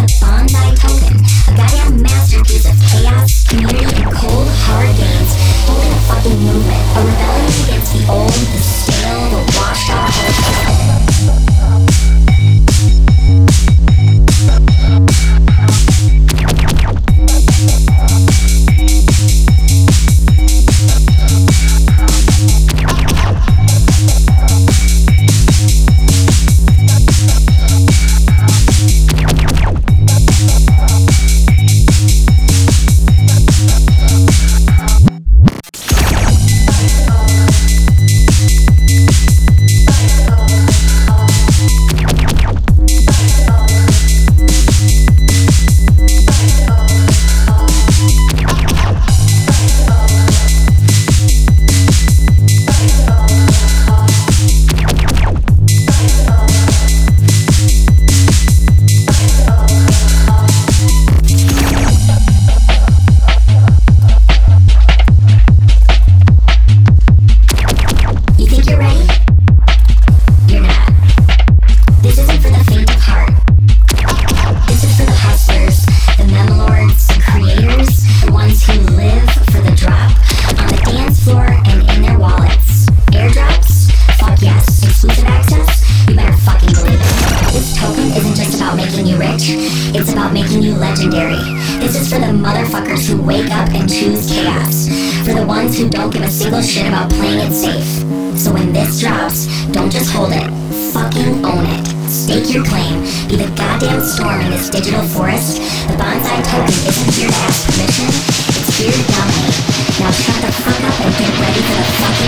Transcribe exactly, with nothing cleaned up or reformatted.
Bonsai Token, a goddamn masterpiece of chaos, community, and cold, hard games, holding a fucking movement, a rebellion against the old, the stale, the washed up culture. It's about making you legendary. This is for the motherfuckers who wake up and choose chaos. For the ones who don't give a single shit about playing it safe. So when this drops, don't just hold it. Fucking own it. Stake your claim. Be the goddamn storm in this digital forest. The Bonsai Token isn't here to ask permission. It's here to dominate. Now shut the fuck up and get ready for the fucking